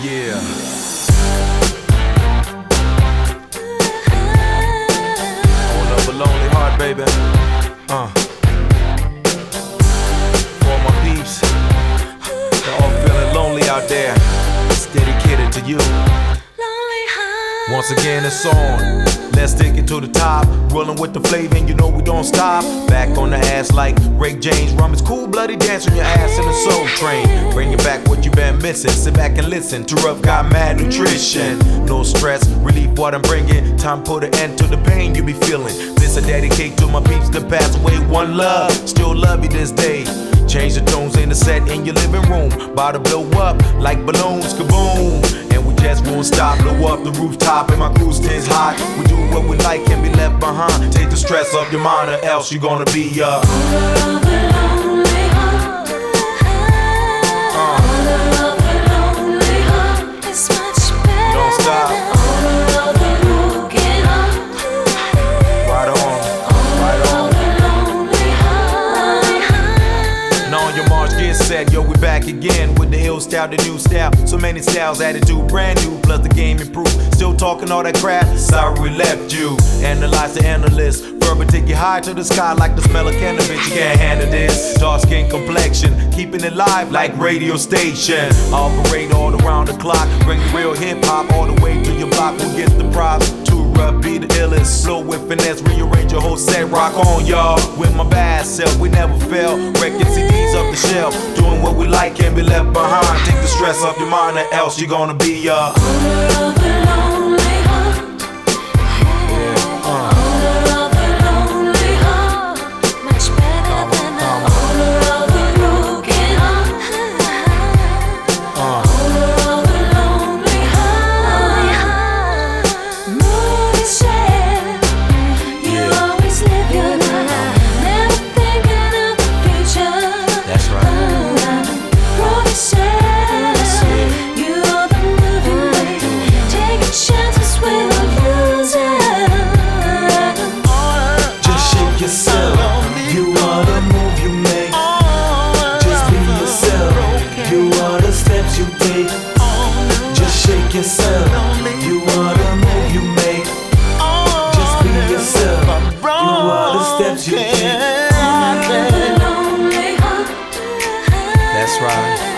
Yeah. Hold up a lonely heart, baby. For my peeps, they're all feeling lonely out there. It's dedicated to you. Once again, it's on. Let's take it to the top. Rolling with the flavor, and you know we don't stop. Back on the ass like Ray James. Rum is cool, bloody dance on your ass in the soul train. Bringing back what you been missing. Sit back and listen to Rough Got Mad Nutrition. No stress, relief what I'm bringing. Time to put an end to the pain you be feeling. This I dedicate to my peeps that passed away. One love, still love you this day. Change the tones in the set in your living room. About to blow up like balloons, kaboom. And we just won't stop, blow up the rooftop and my crew stays hot. We do what we like and be left behind. Take the stress off your mind or else you're gonna be Don't stop. Right on. And on your march, get set, yo, we back again with the ill style, the new style. So many styles added to, brand new, plus the game improved. Still talking all that crap, sorry we left you. Analyze the analyst, verbal take you high to the sky like the smell of cannabis. You can't handle this, dark skin complexion, keeping it live like radio station. Operate all around the clock, bring the real hip hop all the way to your block. We'll get the props. Too rough, be the illest, slow with finesse, rearrange your whole set. Rock on, y'all, with my bad self, we never fail. Wrecking CDs off the shelf, doing what we like, can't be left behind. Take the stress off your mind or else you're gonna be yourself, you are the move you make. Just be yourself, you are the steps you take. That's right.